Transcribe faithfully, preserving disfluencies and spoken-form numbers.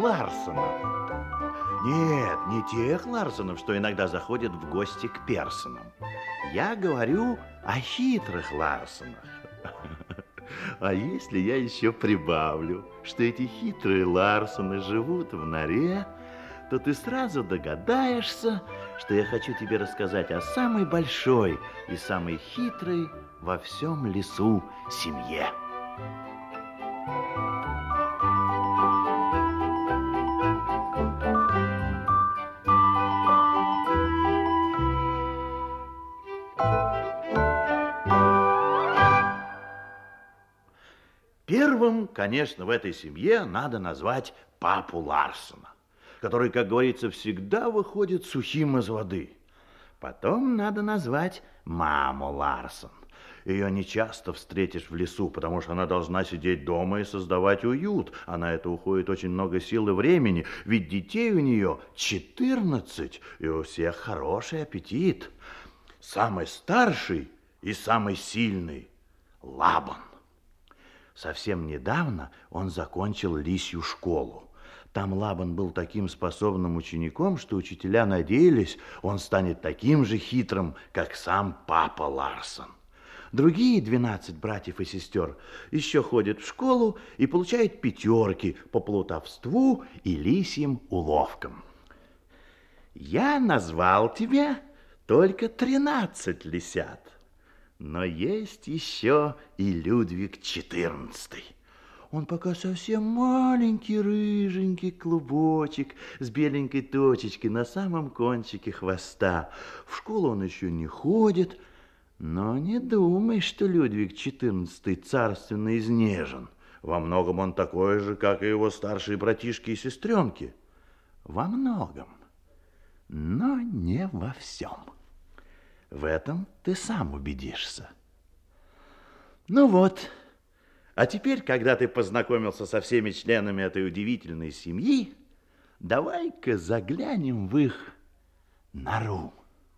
Ларсонов. Нет, не тех Ларсонов, что иногда заходят в гости к Персонам. Я говорю о хитрых Ларсонах. А если я еще прибавлю, что эти хитрые Ларсоны живут в норе, то ты сразу догадаешься, что я хочу тебе рассказать о самой большой и самой хитрой во всем лесу семье. Первым, конечно, в этой семье надо назвать папу Ларсона, который, как говорится, всегда выходит сухим из воды. Потом надо назвать маму Ларсон. Ее нечасто встретишь в лесу, потому что она должна сидеть дома и создавать уют, а на это уходит очень много сил и времени, ведь детей у нее четырнадцать, и у всех хороший аппетит. Самый старший и самый сильный – Лабан. Совсем недавно он закончил лисью школу. Там Лабан был таким способным учеником, что учителя надеялись, он станет таким же хитрым, как сам папа Ларсон. Другие двенадцать братьев и сестер еще ходят в школу и получают пятерки по плутовству и лисьим уловкам. Я назвал тебе только тринадцать лисят. Но есть еще и Людвиг четырнадцатый. Он пока совсем маленький, рыженький клубочек с беленькой точечкой на самом кончике хвоста. В школу он еще не ходит, но не думай, что Людвиг четырнадцатый царственно изнежен. Во многом он такой же, как и его старшие братишки и сестренки. Во многом, но не во всем. В этом ты сам убедишься. Ну вот, а теперь, когда ты познакомился со всеми членами этой удивительной семьи, давай-ка заглянем в их нору.